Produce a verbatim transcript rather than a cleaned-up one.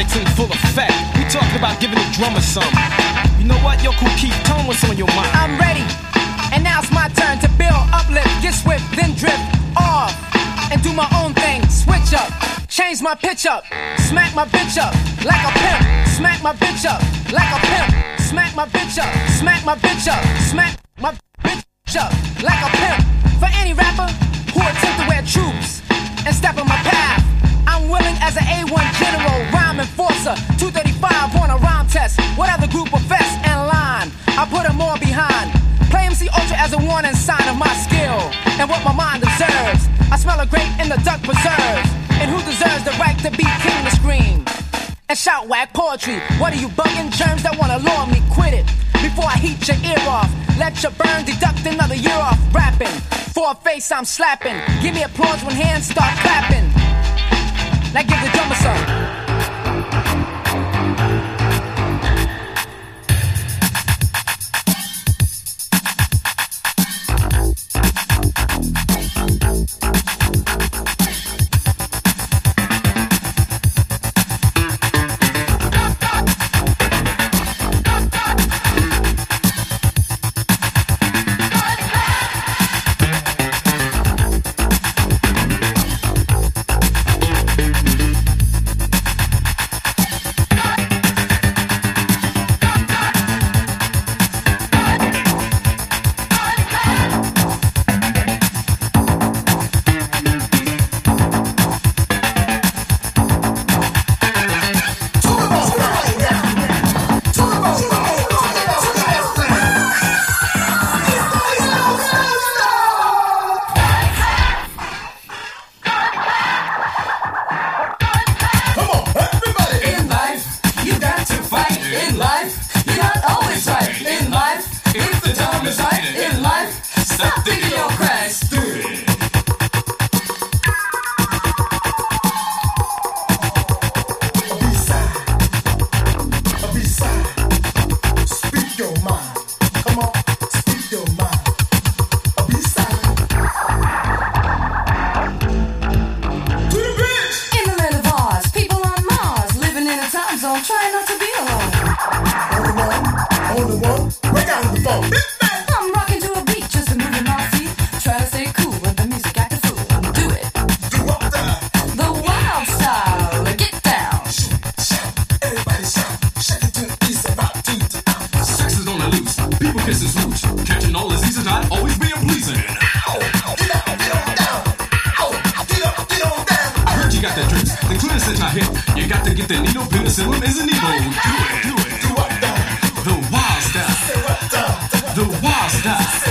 beats in full effect. We talking about giving the drummer some. You know what, yo, Kool Keith, tell him what's on your mind. I'm ready, and now it's my turn to build, uplift, get swift, then drift off, and do my own thing. Switch up, change my pitch up, smack my bitch up like a pimp. Smack my bitch up like a pimp. Smack my bitch up, smack my bitch up, smack my bitch up like a pimp. For any rapper who attempt to wear troops and step on my path, I'm willing as an A one general, rhyme enforcer, two thirty-five on a rhyme test. What other group of vests and line? I put them all behind. Play M C Ultra as a warning sign of my skill and what my mind observes. I smell a grape in the duck preserves. And who deserves the right to be king to scream and shout whack poetry? What are you bugging? Germs that wanna lure me, quit it before I heat your ear off. Let your burn deduct another year off rapping. For a face I'm slapping. Give me applause when hands start clapping. Now give the drummer some. You got to get the needle, penicillin is a needle. Do it, do it, do what the? The wild style. The wild style.